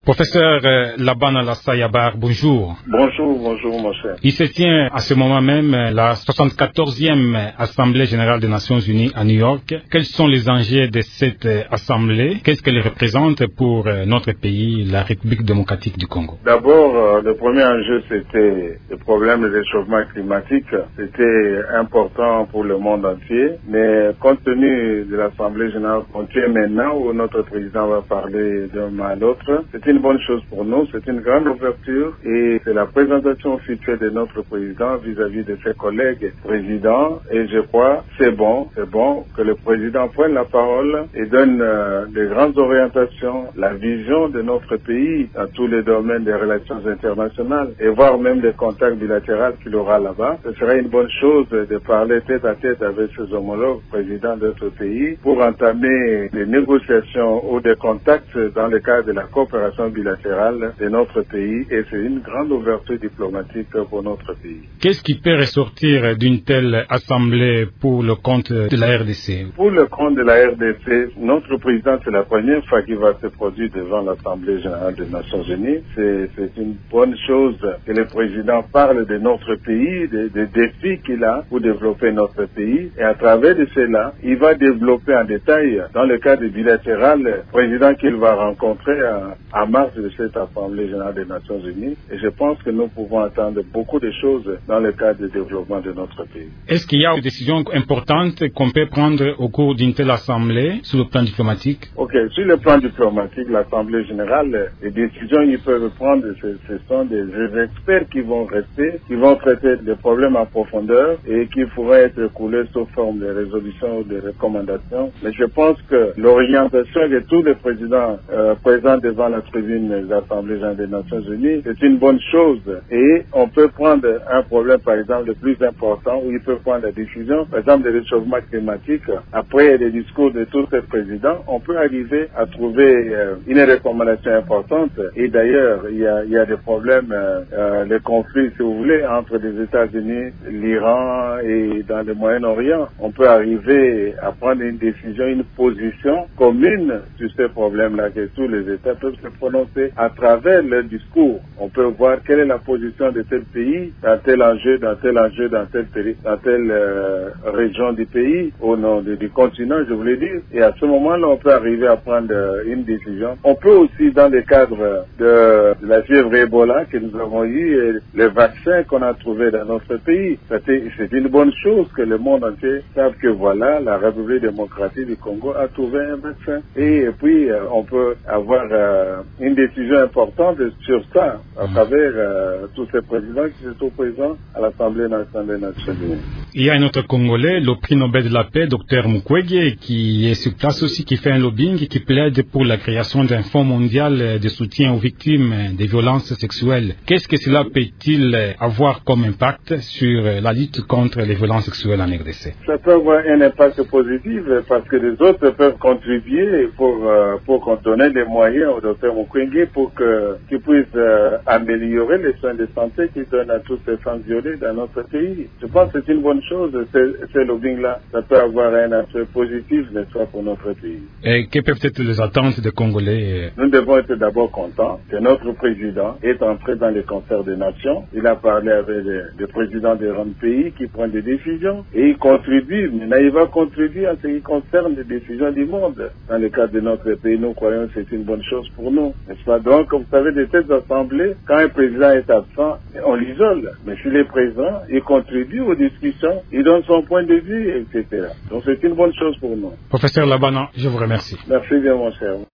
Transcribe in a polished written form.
Professeur Laban Alassayabar, bonjour. Bonjour mon cher. Il se tient à ce moment même la 74e Assemblée générale des Nations unies à New York. Quels sont les enjeux de cette assemblée? Qu'est-ce qu'elle représente pour notre pays, la République démocratique du Congo? D'abord, le premier enjeu, c'était le problème du réchauffement climatique. C'était important pour le monde entier, mais compte tenu de l'Assemblée générale continue maintenant, où notre président va parler d'un mois à l'autre, c'est une bonne chose pour nous, c'est une grande ouverture et c'est la présentation officielle de notre président vis-à-vis de ses collègues présidents, et je crois c'est bon que le président prenne la parole et donne des grandes orientations, la vision de notre pays dans tous les domaines des relations internationales et voire même des contacts bilatéraux qu'il aura là-bas. Ce serait une bonne chose de parler tête à tête avec ses homologues présidents d'autres pays pour entamer des négociations ou des contacts dans le cadre de la coopération bilatérale de notre pays, et c'est une grande ouverture diplomatique pour notre pays. Qu'est-ce qui peut ressortir d'une telle assemblée pour le compte de la RDC? Pour le compte de la RDC, notre président, c'est la première fois qu'il va se produire devant l'Assemblée générale des Nations unies. C'est une bonne chose que le président parle de notre pays, des défis qu'il a pour développer notre pays, et à travers de cela, il va développer en détail, dans le cadre bilatéral, le président qu'il va rencontrer en mars de cette Assemblée générale des Nations unies, et je pense que nous pouvons attendre beaucoup de choses dans le cadre du développement de notre pays. Est-ce qu'il y a des décisions importantes qu'on peut prendre au cours d'une telle assemblée sur le plan diplomatique? Ok, sur le plan diplomatique, l'Assemblée générale, les décisions qu'ils peuvent prendre, ce sont des experts qui vont rester, qui vont traiter des problèmes en profondeur et qui pourraient être coulés sous forme de résolutions ou de recommandations. Mais je pense que l'orientation de tous les présidents présents devant la tribune des Assemblées générales des Nations unies, c'est une bonne chose. Et on peut prendre un problème, par exemple, le plus important, où il peut prendre la décision, par exemple, le réchauffement climatique. Après les discours de tous ces présidents, on peut arriver à trouver une recommandation importante. Et d'ailleurs, il y a des problèmes, les conflits, si vous voulez, entre les États-Unis, l'Iran et dans le Moyen-Orient. On peut arriver à prendre une décision, une position commune sur ces problèmes-là, que tous les États peuvent se prononcer à travers leur discours. On peut voir quelle est la position de tel pays, dans tel enjeu, dans tel pays, dans telle région du pays, au nom du continent, je voulais dire. Et à ce moment-là, on peut arriver à prendre une décision. On peut aussi, dans le cadre de la fièvre Ebola que nous avons eu, et les vaccins qu'on a trouvés dans notre pays, c'est une bonne chose que le monde entier sache que voilà, la République démocratique du Congo a trouvé un vaccin. Et puis, on peut avoir une décision importante sur ça, à travers tous ces présidents qui sont présents à l'Assemblée nationale des Nations unies. Il y a un autre Congolais, le prix Nobel de la paix, Dr Mukwege, qui est sur place aussi, qui fait un lobbying et qui plaide pour la création d'un fonds mondial de soutien aux victimes des violences sexuelles. Qu'est-ce que cela peut-il avoir comme impact sur la lutte contre les violences sexuelles en RDC? Ça peut avoir un impact positif parce que les autres peuvent contribuer pour qu'on donne des moyens au Dr Mukwege pour qu'il puisse améliorer les soins de santé qu'il donne à toutes ces femmes violées dans notre pays. Je pense que c'est une bonne chose, ce lobbying-là. Ça peut avoir un aspect positif, n'est-ce pas, pour notre pays. Et que peuvent être les attentes des Congolais? Nous devons être d'abord contents que notre président est entré dans les concerts des nations. Il a parlé avec les présidents des grands pays qui prennent des décisions et il contribue. Maintenant, il va contribuer à ce qui concerne les décisions du monde. Dans le cadre de notre pays, nous croyons que c'est une bonne chose pour nous, n'est-ce pas? Donc, vous savez, de cette assemblée, quand un président est absent, on l'isole. Mais s'il est présent, il contribue aux discussions, il donne son point de vue, etc. Donc, c'est une bonne chose pour nous. Professeur Labana, je vous remercie. Merci bien, mon cher.